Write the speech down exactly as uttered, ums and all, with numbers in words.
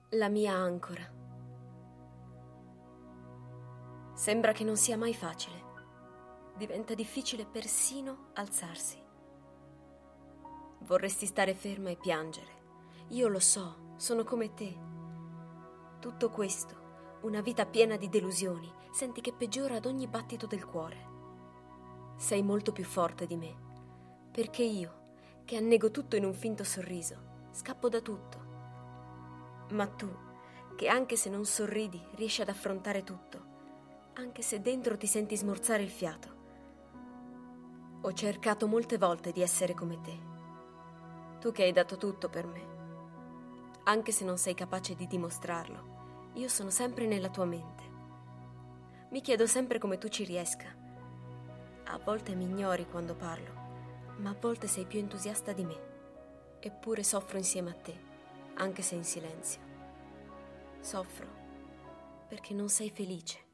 la mia ancora. Sembra che non sia mai facile. Diventa difficile persino alzarsi. Vorresti stare ferma e piangere. Io lo so, sono come te. Tutto questo, una vita piena di delusioni, senti che peggiora ad ogni battito del cuore. Sei molto più forte di me, perché io, che annego tutto in un finto sorriso, scappo da tutto. Ma tu, che anche se non sorridi, riesci ad affrontare tutto, anche se dentro ti senti smorzare il fiato. Ho cercato molte volte di essere come te. Tu che hai dato tutto per me. Anche se non sei capace di dimostrarlo, io sono sempre nella tua mente. Mi chiedo sempre come tu ci riesca. A volte mi ignori quando parlo, ma a volte sei più entusiasta di me. Eppure soffro insieme a te, anche se in silenzio. Soffro perché non sei felice.